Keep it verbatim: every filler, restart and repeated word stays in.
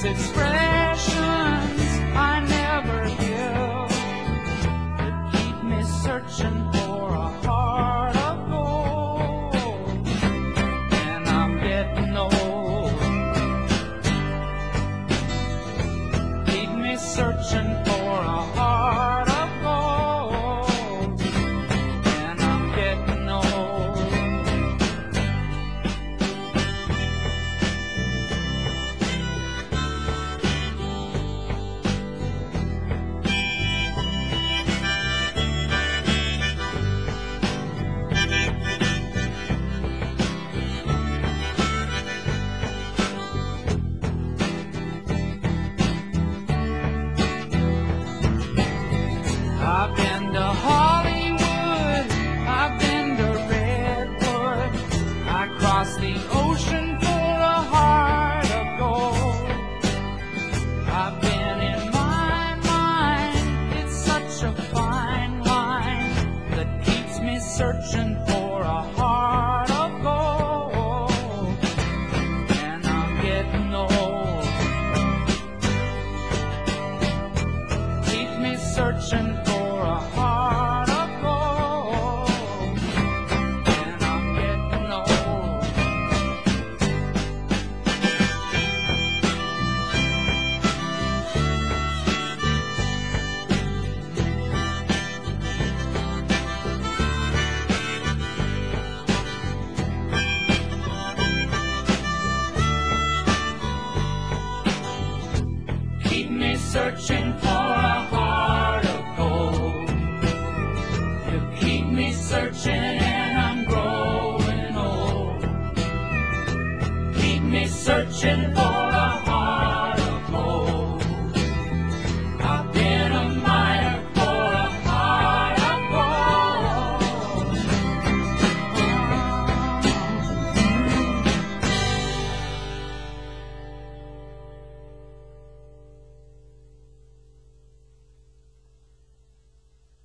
expressions I never give that keep me searching for a heart of gold. And I'm getting old. Keep me searching for a heart of gold. And I'm getting old. I've been to Hollywood, I've been to Redwood, I crossed the ocean for a heart of gold. I've been in my mind, it's such a fine line that keeps me searching for a heart of gold. And I'm getting old. Keep me searching for a heart of gold. And I'm getting old. Keep me searching for a heart of gold. You keep me searching and I'm growing old. Keep me searching for